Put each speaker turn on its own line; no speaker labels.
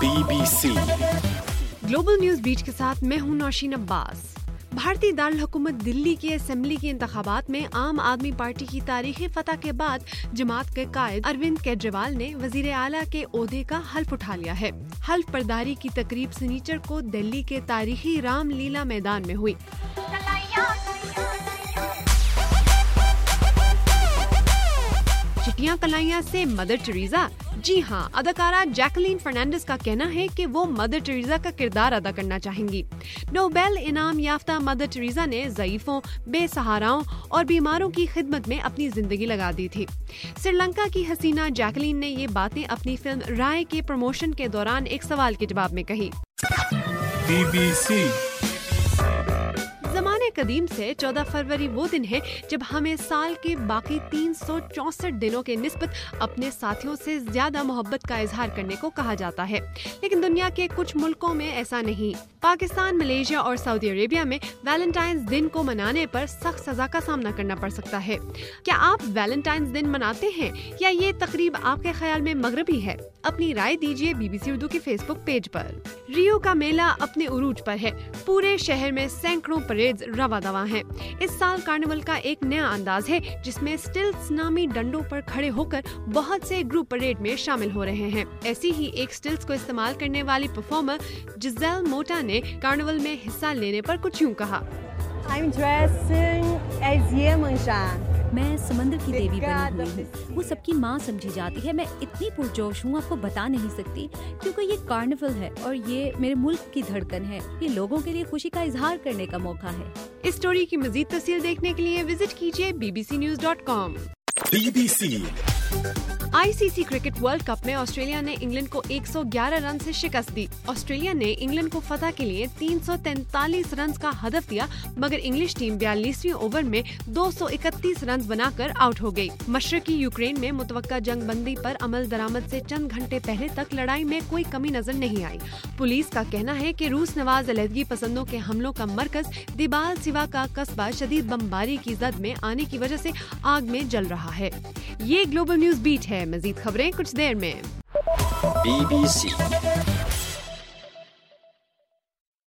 BBC
global news बीच के साथ मैं हूं नौशीन अब्बास। भारतीय दारुल हुकूमत दिल्ली के असेंबली के इंतखाबात में आम आदमी पार्टी की तारीखी फतह के बाद जमात के कायद अरविंद केजरीवाल ने वजीर आला के ओहदे का हल्फ उठा लिया है। हल्फ बर्दारी की तकरीब सनीचर को दिल्ली के तारीखी रामलीला मैदान में हुई। चिट्टियां कलाइयां से मदर टेरेसा। जी हाँ, अदाकारा जैकलीन फर्नांडिस का कहना है कि वो मदर टेरेसा का किरदार अदा करना चाहेंगी। नोबेल इनाम याफ्ता मदर टेरेसा ने ज़ईफों, बेसहाराओं और बीमारों की खिदमत में अपनी जिंदगी लगा दी थी। श्रीलंका की हसीना जैकलीन ने ये बातें अपनी फिल्म राय के प्रमोशन के दौरान एक सवाल के जवाब में कही।
BBC
ज़माने कदीम से 14 फरवरी वो दिन है जब हमें साल के बाकी 364 दिनों के निस्बत अपने साथियों से ज्यादा मोहब्बत का इजहार करने को कहा जाता है, लेकिन दुनिया के कुछ मुल्कों में ऐसा नहीं। पाकिस्तान, मलेशिया और सऊदी अरेबिया में वैलेंटाइंस दिन को मनाने पर सख्त सजा का सामना करना पड़ सकता है। क्या आप वैलेंटाइंस दिन मनाते हैं या ये तकरीब आपके ख्याल में मगरबी है? अपनी राय दीजिए BBC उर्दू के फेसबुक पेज पर। रियो का मेला अपने उरूज पर है। पूरे शहर में सैकड़ों परेड्स रवा दवा हैं। इस साल कार्निवल का एक नया अंदाज है जिसमें स्टिल्ट्स नामी डंडों पर खड़े होकर बहुत से ग्रुप परेड में शामिल हो रहे हैं। ऐसी ही एक स्टिल्ट्स को इस्तेमाल करने वाली परफॉर्मर जिसेल मोटा ने कार्निवल में हिस्सा लेने पर कुछ यूं कहा।
I'm dressing as Iemanjá.
मैं समंदर की देवी बनी हुई हूँ। वो सबकी माँ समझी जाती है। मैं इतनी पुरजोश हूँ, आपको बता नहीं सकती, क्योंकि ये कार्निवल है और ये मेरे मुल्क की धड़कन है। ये लोगों के लिए खुशी का इजहार करने का मौका है।
इस स्टोरी की मजीद तफसील देखने के लिए विजिट कीजिए bbcnews.com।
BBC
ICC cricket world cup में ऑस्ट्रेलिया ने इंग्लैंड को 111 रन से शिकस्त दी। ऑस्ट्रेलिया ने इंग्लैंड को फतह के लिए 343 रन का हदफ दिया, मगर इंग्लिश टीम 42वें ओवर में 231 रन बनाकर आउट हो गई। मशरकी यूक्रेन में मुतवक्का जंग बंदी पर अमल दरामद से चंद घंटे पहले तक लड़ाई में कोई कमी नजर नहीं आई। पुलिस का कहना है कि रूस नवाज अलहदगी पसंदों के हमलों का मरकज दिबाल सिवा का कस्बा शदीद बमबारी की जद में आने की वजह से आग में जल रहा है। ये ग्लोबल न्यूज बीट है। मजीद खबरें कुछ देर में।
BBC